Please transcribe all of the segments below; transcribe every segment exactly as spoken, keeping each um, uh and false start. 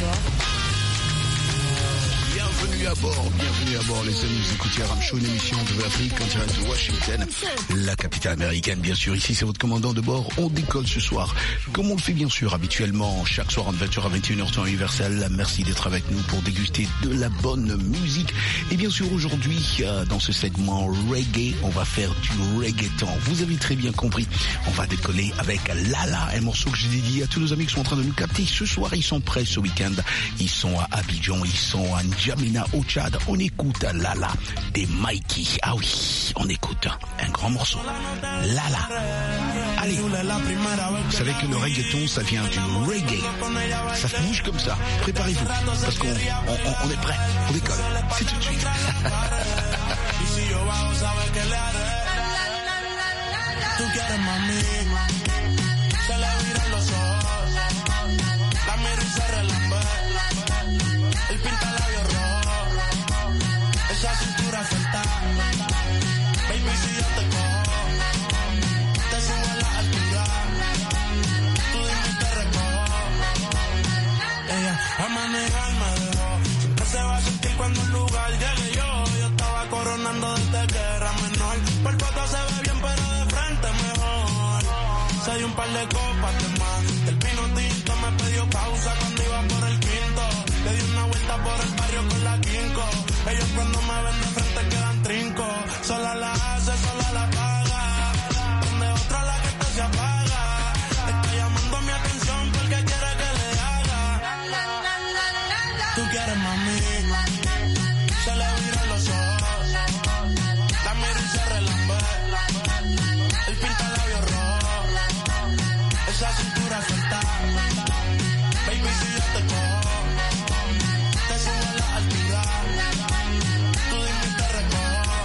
soir. Bienvenue à bord, bienvenue à bord les amis, vous écoutez Aram Show, une émission de l'Afrique en direct de Washington, la capitale américaine bien sûr. Ici c'est votre commandant de bord, on décolle ce soir, comme on le fait bien sûr habituellement, chaque soir en vingt heures à vingt et une heures temps universel. Merci d'être avec nous pour déguster de la bonne musique. Et bien sûr aujourd'hui, euh, dans ce segment reggae, on va faire du reggaeton. Vous avez très bien compris, on va décoller avec Lala, un morceau que j'ai dédié à tous nos amis qui sont en train de nous capter. Ce soir ils sont prêts ce week-end, ils sont à Abidjan, ils sont à N'Djamena au Tchad. On écoute Lala des Mikey. Ah oui, on écoute un grand morceau. Lala. Allez, vous savez que le reggaeton, ça vient du reggae. Ça bouge comme ça. Préparez-vous, parce qu'on on, on, on est prêt. On décolle. C'est tout de suite. Esa cintura suelta, baby, si yo te cojo, te subo a la altura, tú dime y te recojo. Ella a manejar me dejó, siempre se va a sentir cuando un lugar llegue yo. Yo estaba coronando desde que era menor, por foto se ve bien pero de frente mejor. Soy un par de copas de más, el vino tinto me pidió pausa cuando iba por el quinto. Le di una vuelta por el barrio con la quinco. Ellos cuando me ven de frente quedan trinco. Sola la hace, sola la paga. Donde otra la que esta se apaga. Está llamando mi atención porque quiere que le haga. Tú quieres mami, se le viran los ojos. La miro y se relambe. El pinta labios rojo. Esa cintura suelta. Baby, si yo te cojo, te subo a la altura. Tú dime y te recojo.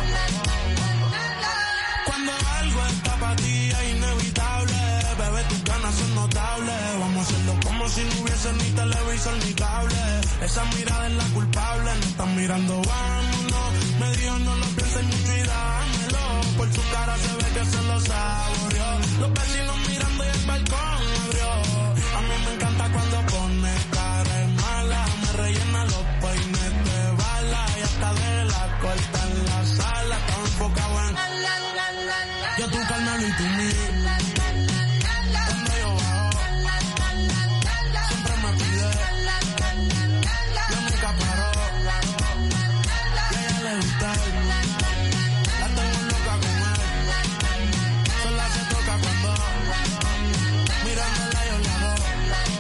Cuando algo está para ti es inevitable, bebé, tus ganas son notables. Vamos a hacerlo como si no hubiese ni televisor ni cable. Esa mirada es la culpable, no están mirando, vámonos. Me dijo no lo pienses mucho y dámelo. Por su cara se ve que se lo saboreó. Los vecinos mirando y el balcón abrió. A mí me encanta cuando pone cara de mala. Me rellena los peines de bala. Y hasta de la corta en la sala. Estaba enfocado en yo, tu Carmelo y tú mí. Cuando yo bajo siempre me pide. Yo nunca paro. Y a ella le gusta él. La tengo loca con él. Sola se toca cuando mirándola yo la hago.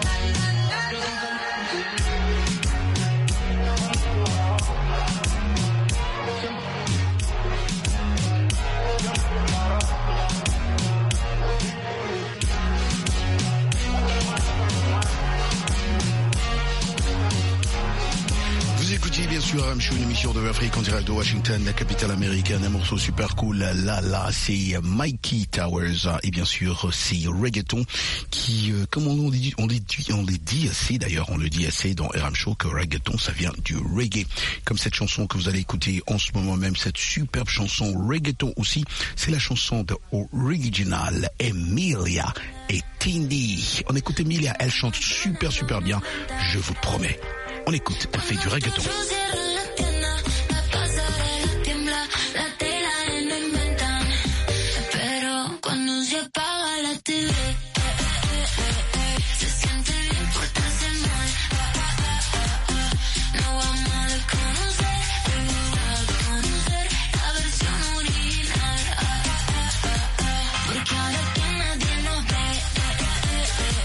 Vous écoutez bien sûr Aram Show, une émission de l'Afrique en direct de Washington, la capitale américaine, un morceau super cool. Là, là, c'est Mikey Towers et bien sûr c'est reggaeton qui, euh, comme on dit, on dit, on les dit assez d'ailleurs, on le dit assez dans Aram Show que reggaeton ça vient du reggae. Comme cette chanson que vous allez écouter en ce moment même, cette superbe chanson reggaeton aussi, c'est la chanson de Original Emilia et Tindy. On écoute Emilia, elle chante super super bien, je vous promets. On écoute, elle fait du reggaeton.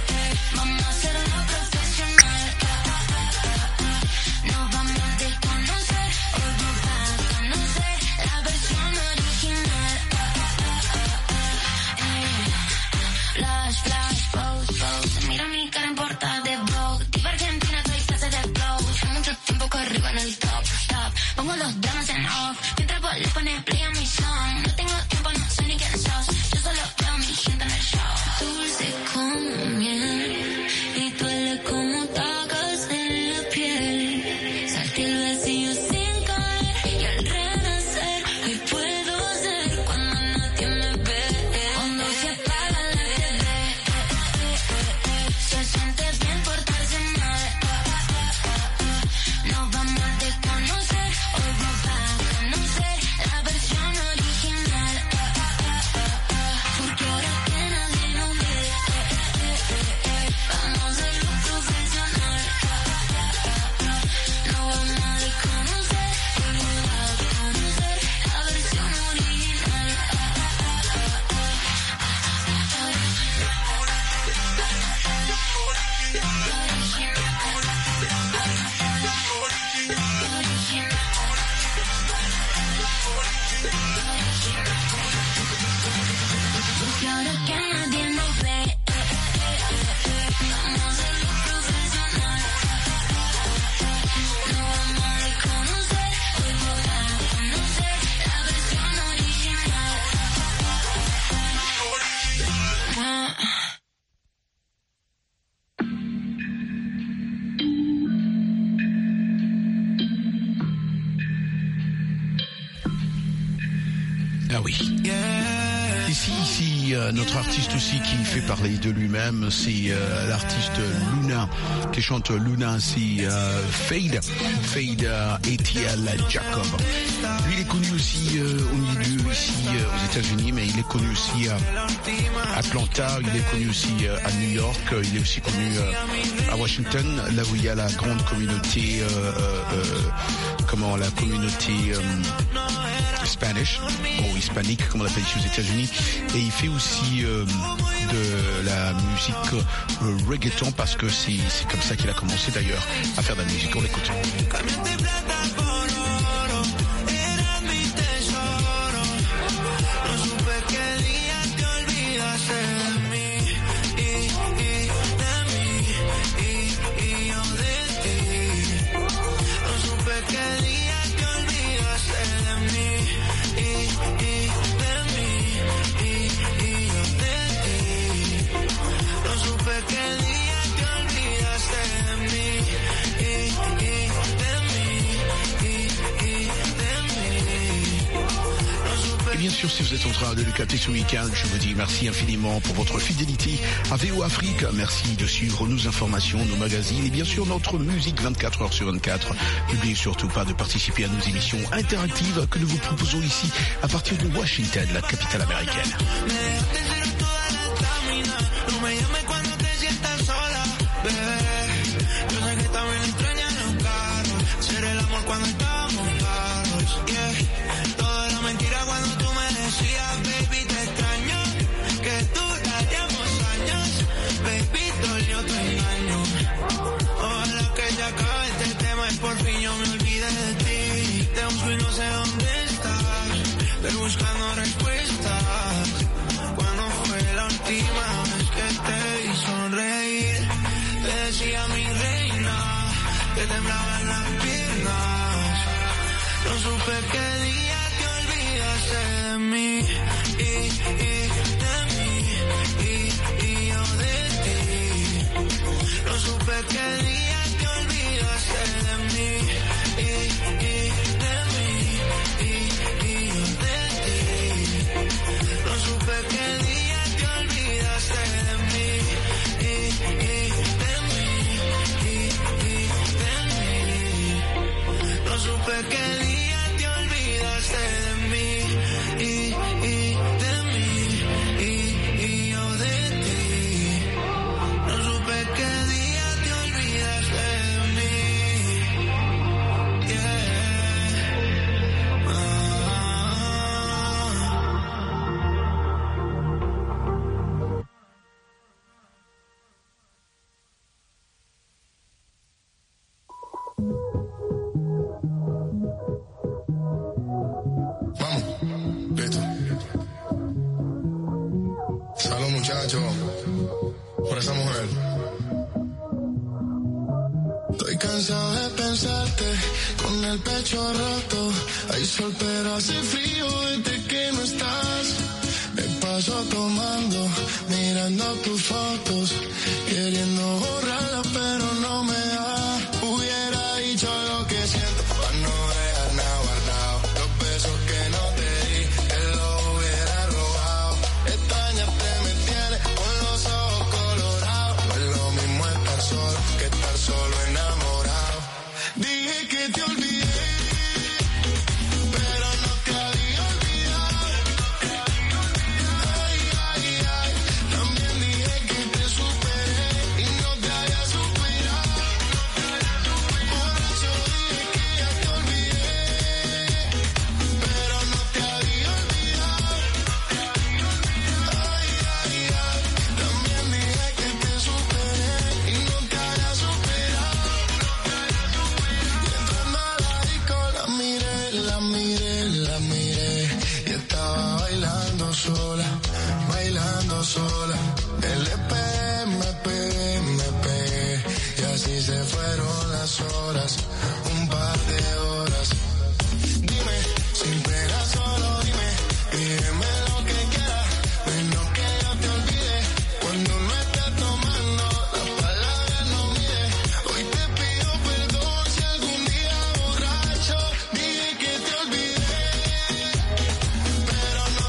Nos vamos de con oui. Ici, ici, euh, notre artiste aussi qui fait parler de lui-même, c'est euh, l'artiste Luna, qui chante Luna, c'est euh, Fade, Fade euh, A T L Jacob. Lui, il est connu aussi euh, au milieu ici euh, aux États-Unis, mais il est connu aussi à Atlanta, il est connu aussi euh, à New York, il est aussi connu euh, à Washington, là où il y a la grande communauté, euh, euh, comment la communauté euh, Spanish, ou hispanique, comme on l'appelle ici aux États-Unis. Et il fait aussi euh, de la musique euh, reggaeton parce que c'est, c'est comme ça qu'il a commencé d'ailleurs à faire de la musique. On l'écoute. Bien sûr, si vous êtes en train de le capter ce week-end, je vous dis merci infiniment pour votre fidélité à V O Afrique. Merci de suivre nos informations, nos magazines et bien sûr notre musique vingt-quatre heures sur vingt-quatre. N'oubliez surtout pas de participer à nos émissions interactives que nous vous proposons ici à partir de Washington, la capitale américaine. Buscando respuestas. Cuando fue la última vez que te vi sonreír, te decía mi reina, te temblaban las piernas. No supe qué día te olvidaste de mí y, y de mí y, y yo de ti. No supe qué día te olvidaste de mí y, y de mí y, y yo de ti. No supe qué día te olvidaste de mí y, y de mí y, y de mí. No supe qué día te olvidaste de mí y, y de mí y, y yo de ti. No supe qué día te olvidaste de mí. Yeah. Por esa mujer. Estoy cansado de pensarte con el pecho roto. Hay sol pero hace frío desde que no estás. Me paso tomando, mirando tus fotos, queriendo borrarlas pero no me da. Hubiera dicho lo que siento para no dejar nada guardado. Los besos que no te di, que lo hubiera robado. Extrañarte me tiene con los ojos colorados. No es lo mismo estar solo que estar solo enamorado. Dije que te olvidé, pero no te había olvidado. Ay, ay, ay, también dije que te superé y no te había superado. Por eso dije que ya te olvidé, pero no te había olvidado. Ay, ay, ay, también dije que te superé y no te había superado. Y entrando a la disco la miré, la miré, la miré y estaba bailando sola, bailando sola. El E P me pegué, me pegué y así se fueron las horas, un par de horas. Dime, sin pena solo dime, dime lo que quieras, menos que yo te olvide. Cuando no estés tomando, las palabras no mide. Hoy te pido perdón si algún día borracho dije que te olvidé, pero no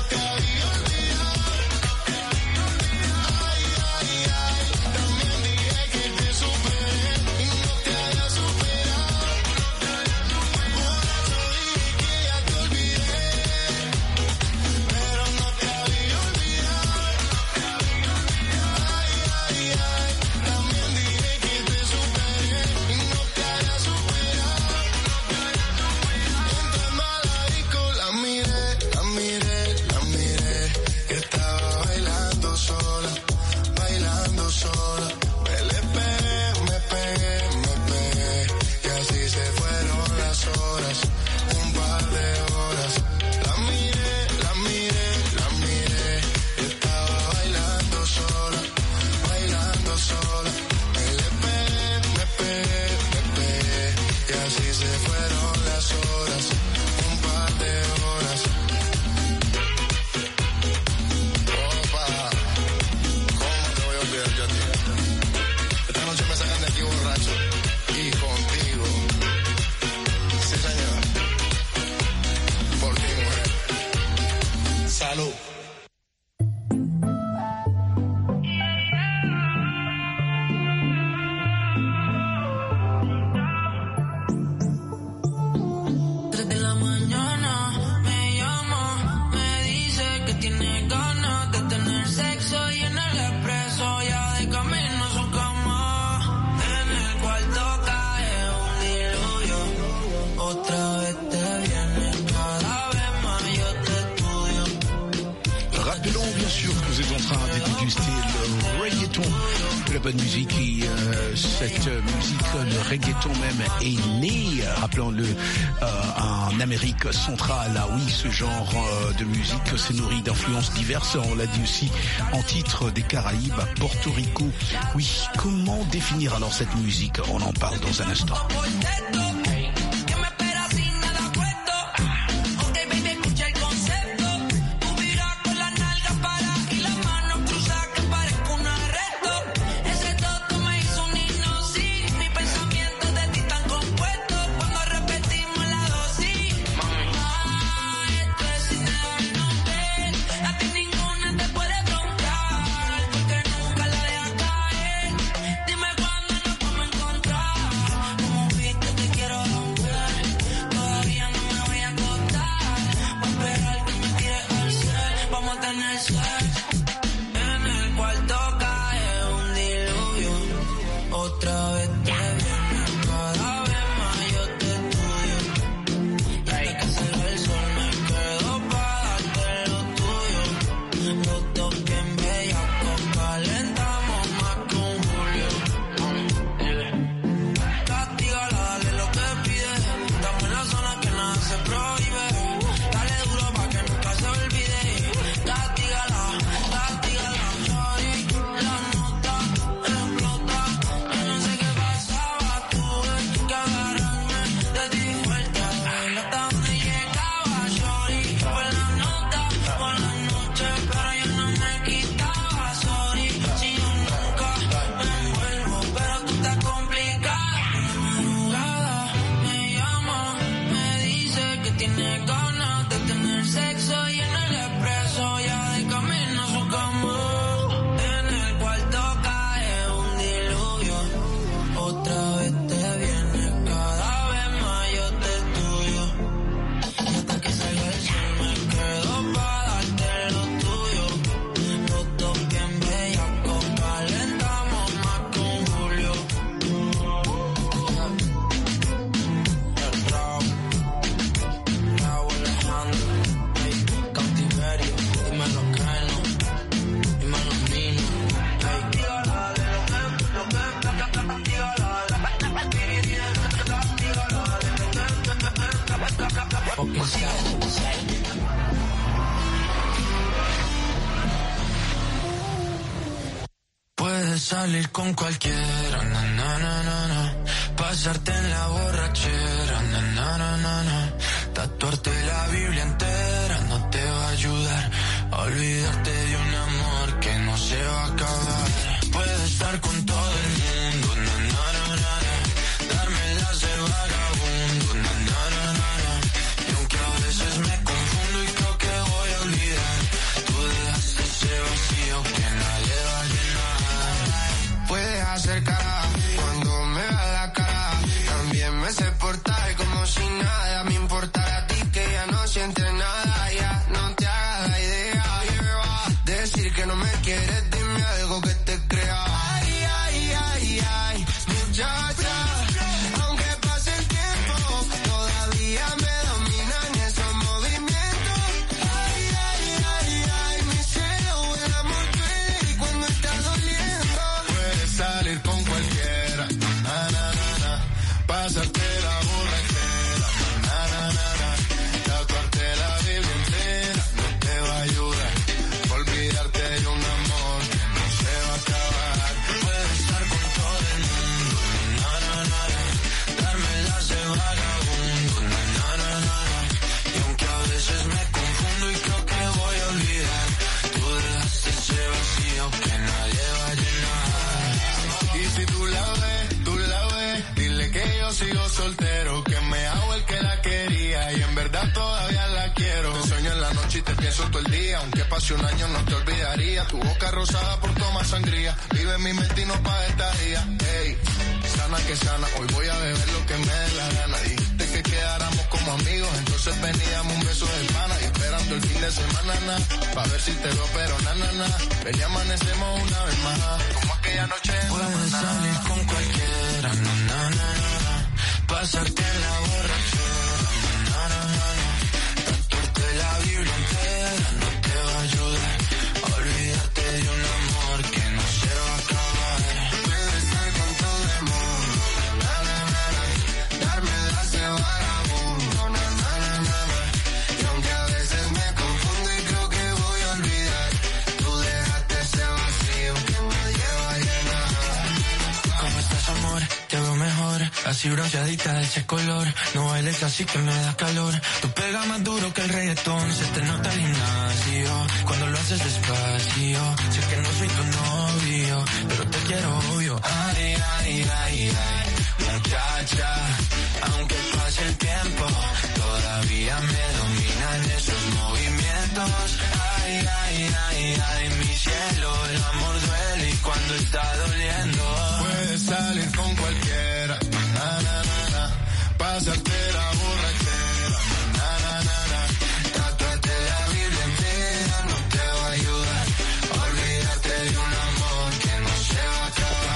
así se fueron las horas, un par de horas. Opa, ¿cómo te voy a olvidar yo a ti? Esta noche me sacan de aquí borracho y contigo. Sí, señor. Por ti, mujer. Salud. Bonne musique et euh, cette musique, le reggaeton même est né, rappelons-le, euh, en Amérique centrale. Ah oui, ce genre euh, de musique s'est nourri d'influences diverses, on l'a dit aussi en titre des Caraïbes, Porto Rico. Oui, comment définir alors cette musique? On en parle dans un instant. Puedes salir con cualquiera, na, na, na, na, na. Pasarte en la borrachera, na, na, na, na, na. Tatuarte la Biblia entera no te va a ayudar a olvidarte de un amor que no se va a acabar. Puedes estar con todo el mundo, na, na, na, na, na. Darme las de vagabundo, na, na, na, na, na. Y aunque a veces me confundo y creo que voy a olvidar, tú dejaste ese vacío que nadie va a llenar. Puedes acercar cuando me veas la cara. También me sé portar como si nada me importara a ti, que ya no sientes nada, ya no te hagas la idea. Decir que no me quieres, dime algo que te crea. Ay, ay, ay, ay, muchacha, aunque pase el tiempo, todavía me dominan esos movimientos. Ay, ay, ay, ay, mi cielo, el amor duele y cuando está doliendo. Puedes salir con cualquiera, na, na, na, na. Pásate la borrachera, na, na, na, na. Tatuarte la Biblia entera no te va a ayudar. Olvidarte de un amor que no se va a acabar. Puedes estar con todo el mundo, na, na, na, na. Darme las de pienso todo el día, aunque pase un año no te olvidaría. Tu boca rosada por tomar sangría, vive en mi mente y no pa' estaría. Ey, sana que sana, hoy voy a beber lo que me dé la gana. Dijiste que quedáramos como amigos, entonces veníamos un beso de pana. Y esperando el fin de semana, na, pa' ver si te veo, pero na, na, na. Ven y amanecemos una vez más, como aquella noche en puedes salir con cualquiera, na, na, na, na. Pasarte en la borrachera, na, na, na, na. Tatuarte la Biblia entera no te va a ayudar. Olvídate de un amor que no se va a acabar. Puedes estar con todo el mundo, na, na, na, na. Darme las de vagabundo, na, na, na, na, na. Y aunque a veces me confundo y creo que voy a olvidar, tú dejaste ese vacío que me lleva a llenar. ¿Cómo estás, amor? Te veo mejor, así bronceadita de ese color. No bailes así que me da calor. Tú pegas más duro que el reggaetón, se te nota el gimnasio cuando lo haces despacio. Sé que no soy tu novio, pero te quiero obvio. Ay, ay, ay, ay, muchacha, aunque pase el tiempo, todavía me dominan esos movimientos. Ay, ay, ay, ay, mi cielo, el amor duele y cuando está doliendo. Puedes salir con cualquiera, na, na, na, na. Pasarte la borrachera, na, na, na, na. Tatuarte la Biblia entera no te va a ayudar. Olvídate de un amor que no se va a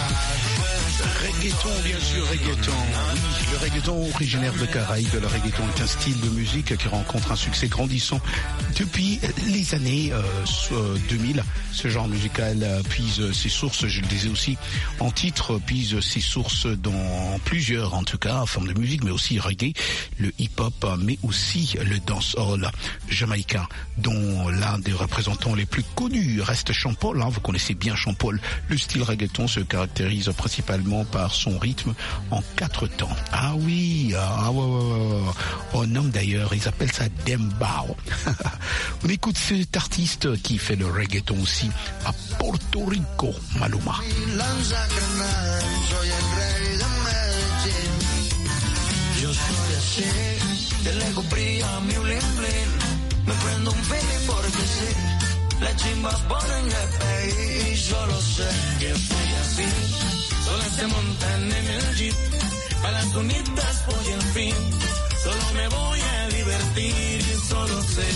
acabar. Reggaeton, bien sûr, reggaeton. Oui, le reggaeton originaire de Caraïbes, le reggaeton est un style de musique qui rencontre un succès grandissant depuis les années euh, deux mille. Ce genre musical euh, puise ses sources, je le disais aussi en titre, puise ses sources dans plusieurs, en tout cas, formes de musique, mais aussi reggae, le hip-hop, mais aussi le dancehall jamaïcain, dont l'un des représentants les plus connus reste Sean Paul. Hein, vous connaissez bien Sean Paul. Le style reggaeton se caractérise principalement par son rythme en quatre temps. Ah oui, ah ouais, ouais, ouais, ouais. On nomme d'ailleurs, ils appellent ça Dembao. On écoute cet artiste qui fait le reggaeton aussi à Porto Rico, Maluma. Lanza granada, soy el rey de Medellín. Yo soy así, de lejos brilla mi bling bling. Me prendo un feeling porque sí, la chimba pone en G P I. Y solo sé que soy así, solo se montan en el jeep. A las tunitas voy en fin, solo me voy a divertir y solo sé.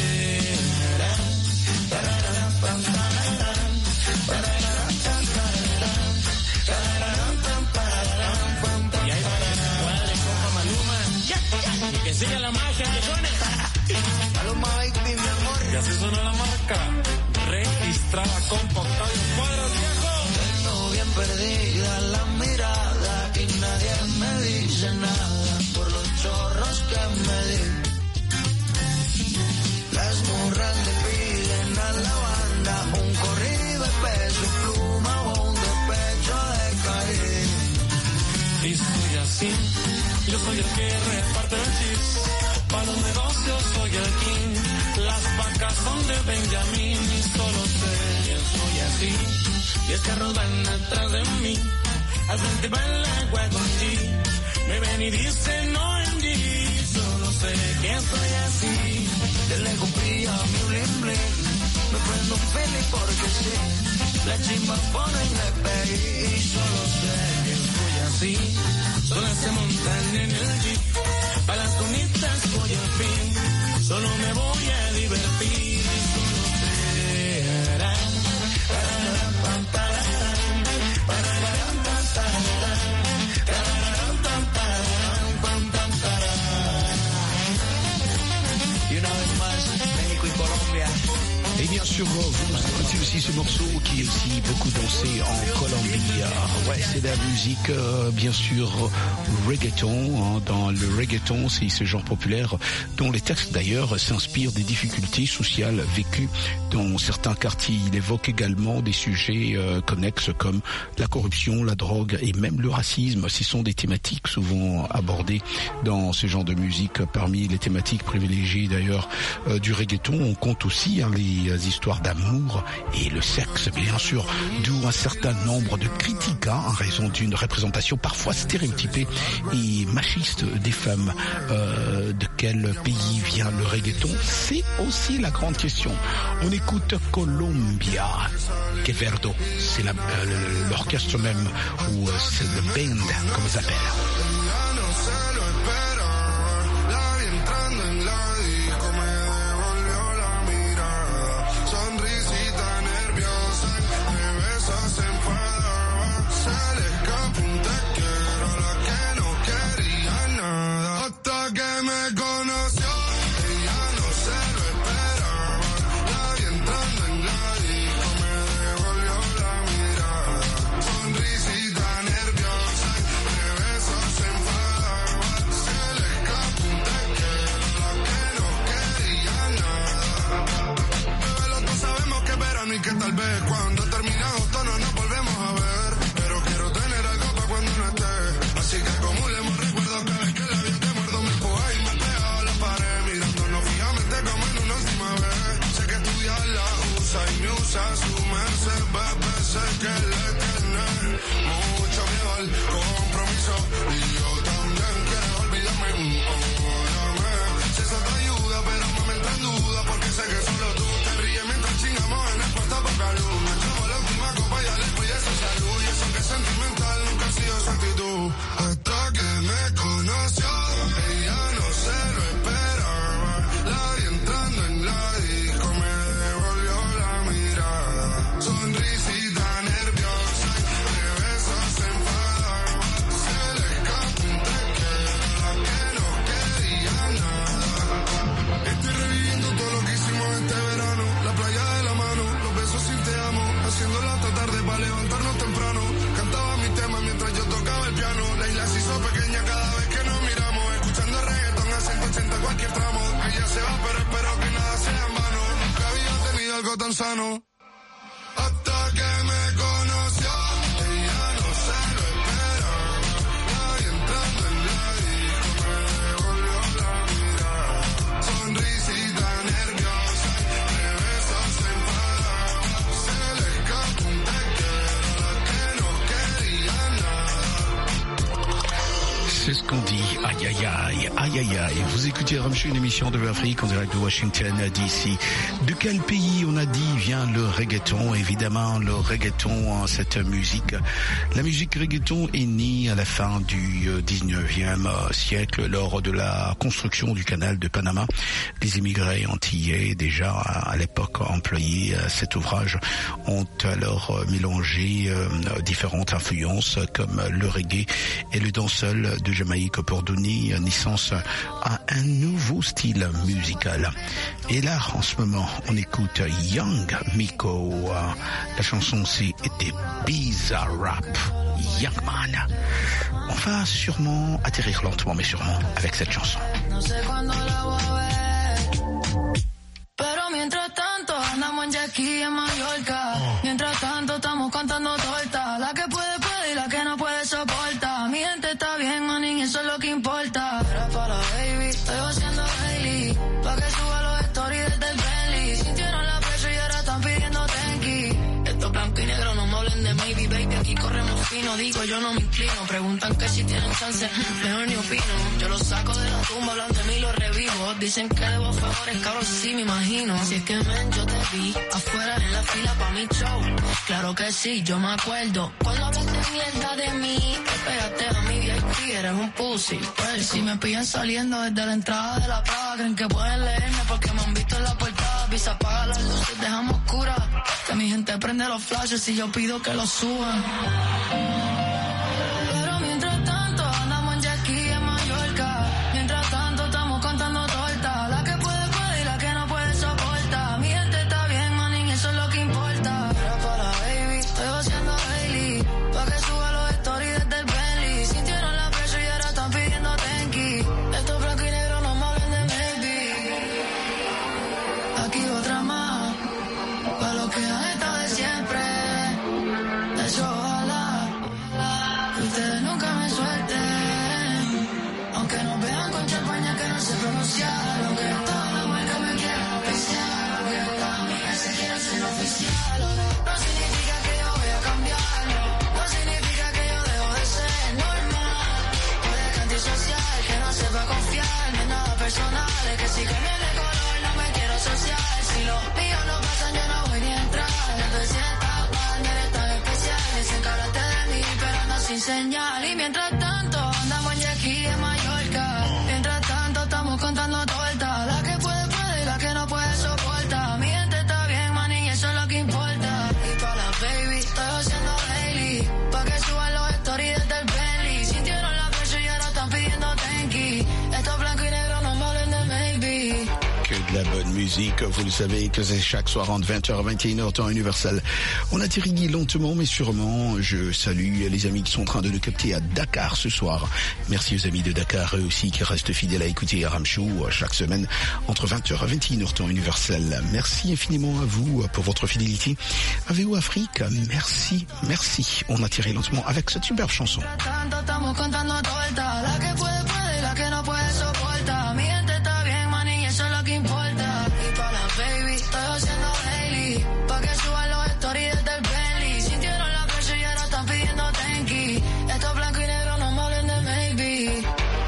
Y ahí va el cuadre, compa Maluma. Y que siga la magia, que suene. Maluma, baby, mi amor. Y así suena la marca. Registrada, compa Octavio Cuadros, viejo. Tengo bien perdida la mirada y nadie me dice nada por los chorros que me di. Las morras le piden a la banda un corrido de peso y pluma o un despecho de cariño. Y soy así, yo soy el que reparte el chis. Para los negocios soy el king. Las vacas son de Benjamín y solo sé que soy así. Y es que rodan atrás de mí. Al frente va el agua con G. Me ven y dicen no en G. Solo sé que soy así. De lejos brilla mi bling bling. Me prendo un feliz porque sí. La chimba pone en G P I. Y solo sé que soy así. Solo se montan en el jeep. A las tunitas voy al fin. Solo me voy a divertir. Y solo sé. Y una vez más, México y Colombia. Et bien sûr, vous appréciez aussi ce morceau qui est aussi beaucoup dansé en Colombie. Ouais, c'est de la musique, euh, bien sûr, reggaeton. Hein. Dans le reggaeton, c'est ce genre populaire dont les textes d'ailleurs s'inspirent des difficultés sociales vécues dans certains quartiers. Il évoque également des sujets euh, connexes comme la corruption, la drogue et même le racisme. Ce sont des thématiques souvent abordées dans ce genre de musique. Parmi les thématiques privilégiées d'ailleurs euh, du reggaeton, on compte aussi hein, les histoires d'amour et le sexe, bien sûr, d'où un certain nombre de critiques hein, en raison d'une représentation parfois stéréotypée et machiste des femmes. Euh, de quel pays vient le reggaeton? C'est aussi la grande question. On écoute Colombia. Que Verdo, c'est la, euh, l'orchestre même, ou euh, c'est le band, comme ça s'appelle. C'est ce qu'on dit. Aïe, aïe, aïe, aïe, aïe, aïe. Vous écoutez Ramchou, une émission de l'Afrique en direct de Washington, D C. De quel pays, on a dit, vient le reggaeton? Évidemment, le reggaeton, cette musique. La musique reggaeton est née à la fin du dix-neuvième siècle lors de la construction du canal de Panama. Les immigrés antillais, déjà à l'époque employés à cet ouvrage, ont alors mélangé euh, différentes influences comme le reggae et le dancehall de Jamaïque pour donner naissance à un nouveau style musical. Et là, en ce moment, on écoute Young Miko. La chanson, c'est C'était Bizarre Rap. Young Man. On va sûrement atterrir lentement, mais sûrement, avec cette chanson. Pero mientras tanto andamos en Jackie en Mallorca. Mientras tanto estamos cantando torta. La que puede puede y la que no puede soporta. Mi gente está bien, manín, eso es lo que importa. Era para la baby, estoy haciendo daily. Pa' que suba los stories desde el Bentley. Sintieron la presión y ahora están pidiendo tenki. Estos blanco y negro no me hablen de maybe, baby. Aquí corremos fino, digo yo no me inclino. Preguntan que si tienen chance, mejor ni opino. Yo los saco de la tumba, hablan de mí, los revivo. Dicen que debo favores, cabrón, sí me imagino. Si es que men, yo te vi afuera en la fila pa' mi show. Claro que sí, yo me acuerdo. Cuando hablaste mierda de mí, te pegaste a mi V I P, eres un pussy. Pues si me pillan saliendo desde la entrada de la plaza, creen que pueden leerme porque me han visto en la portada. Pisa, apaga las luces, dejamos oscuras. Que mi gente prende los flashes y yo pido que los suban. Pero mientras tanto andamos en Jackie en Mallorca. Mientras tanto estamos contando torta. La que puede puede y la que no puede soporta. Mi gente está bien, manín, eso es lo que importa. Era para la baby, estoy haciendo daily. Pa' que suba los stories desde el Bentley. Sintieron la presión y ahora están pidiendo tenki. Estos blanco y negro no me hablen de maybe. Aquí otra más, pa' los que han estado de siempre. Eso ojalá. Si cambian de color no me quiero asociar. Si los míos no pasan yo no voy ni a entrar. No te sientas mal, no eres tan especial. Desencárate de mí pero ando sin señal. Y mientras tanto andamos ya aquí en Mallorca. Mientras tanto estamos contando tortas. La que puede puede y la que no puede soporta. Mi gente está bien man y eso es lo que importa. Y para la baby estoy haciendo daily. Pa' que suban los stories desde el Bentley. Sintieron la presión y ahora están pidiendo tenki. Esto blanco y negro no me hablen de maybe. Que de la bonne musique, vous le savez que c'est chaque soir entre vingt heures et vingt et une heures temps universel. On atterrit lentement mais sûrement. Je salue les amis qui sont en train de nous capter à Dakar ce soir. Merci aux amis de Dakar eux aussi qui restent fidèles à écouter Ram Show chaque semaine entre vingt heures et vingt et une heures temps universel. Merci infiniment à vous pour votre fidélité. A V O Afrique, merci, merci. On a tiré lentement avec cette superbe chanson. Tanto estamos contando torta. La que puede puede y la que no puede soporta. Mi gente está bien man y eso es lo que importa. Y para la baby estoy haciendo daily. Pa' que suban los stories desde el Bentley. Sintieron la presión y ahora están pidiendo tenki. Esto es blanco y negro no me hablen de maybe.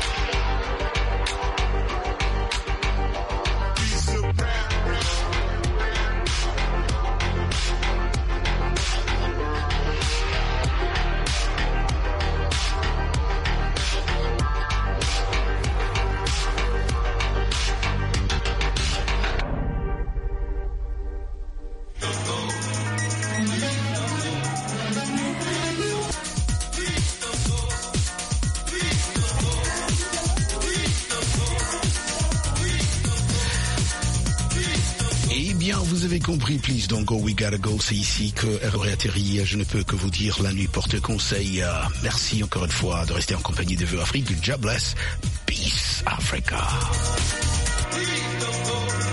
Vous avez compris, please don't go, we gotta go. C'est ici que R aurait atterri. Je ne peux que vous dire, la nuit porte conseil. Merci encore une fois de rester en compagnie de V O Afrique. God bless. Peace, Africa.